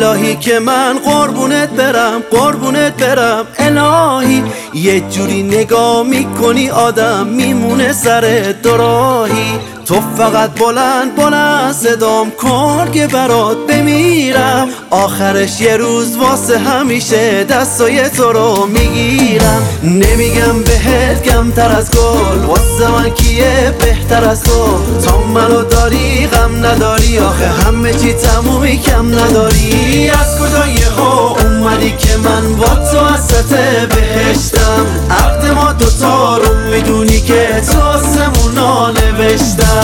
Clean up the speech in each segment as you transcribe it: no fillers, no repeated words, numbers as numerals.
الهی که من قربونت برم الهی. یه جوری نگاه میکنی آدم میمونه سر دوراهی. تو فقط بلند صدام کن که برات بمیرم. آخرش یه روز واسه همیشه دستای تو رو میگیرم. نمیگم بهت کمتر از گل، واسه من کیه بهتر از تو. تا منو داری غم نداری، آخه همه چی تمومی کم نداری. از کجا یهو اومدی که من با تو وسط بهشتم؟ عقد ما دوتا رو میدونی که تو آسمونا نوشتم.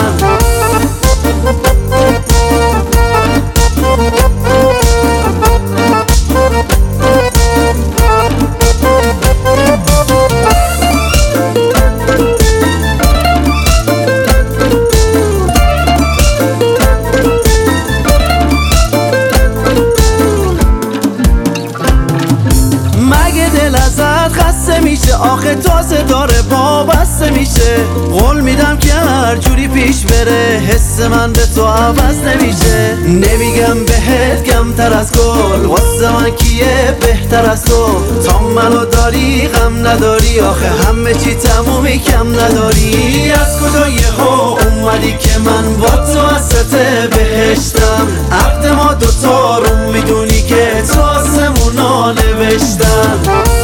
مگه دل ازت خسته میشه؟ آخه تازه داره پا بسته میشه. قول میدم که هر جوری پیش بره، حس من به تو عوض نمیشه. نمیگم بهت کمتر از گل، واسه من کیه بهتر از تو. تا منو داری غم نداری، آخه همه چی تمومی کم نداری. از کجا یهو اومدی که من با تو وسط بهشتم؟ عقد ما دوتا رو میدونی که تو آسمونا نوشتم.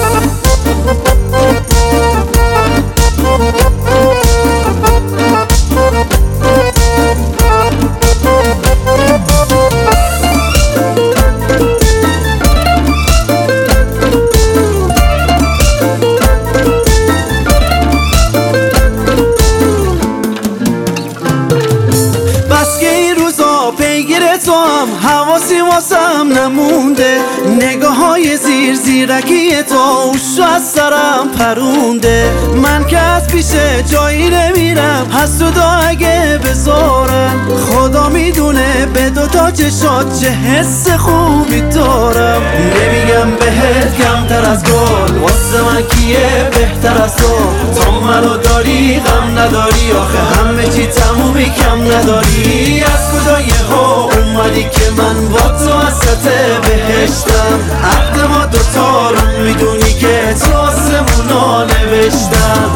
پیگیر تو هم حواسی واسم نمونده. نگاه های زیرکی تو اوشو از سرم پرونده. من که از پیشه جایی نمیرم، حسودا اگه بذارم. خدا میدونه به دوتا چشات چه حس خوبی دارم. نمیگم بهت کمتر از گل، واسه من کیه بهتر از تو. تا منو داری غم نداری، آخه همه چی تمومی کم نداری. از کجا یهو اومدی که من با تو وسط بهشتم؟ عقد ما دوتا رو میدونی که تو آسمونا نوشتم.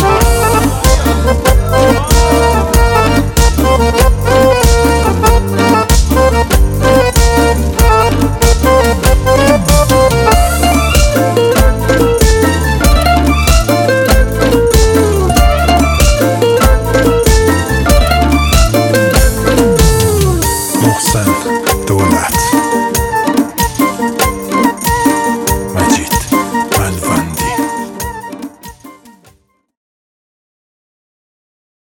محسن دولت